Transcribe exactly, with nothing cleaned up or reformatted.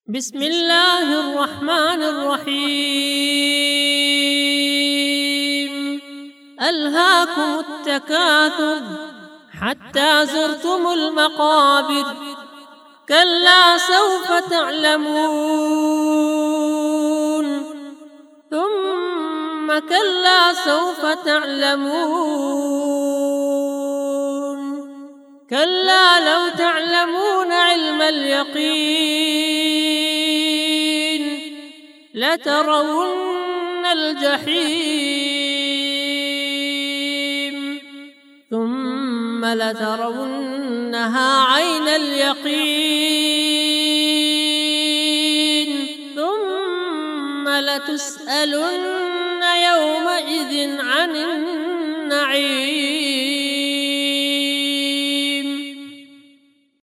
بسم الله الرحمن الرحيم. ألهاكم التكاثر حتى زرتم المقابر، كلا سوف تعلمون ثم كلا سوف تعلمون، كلا لو تعلمون علم اليقين لترون الجحيم ثم لترونها عين اليقين ثم لتسألن يومئذ عن النعيم.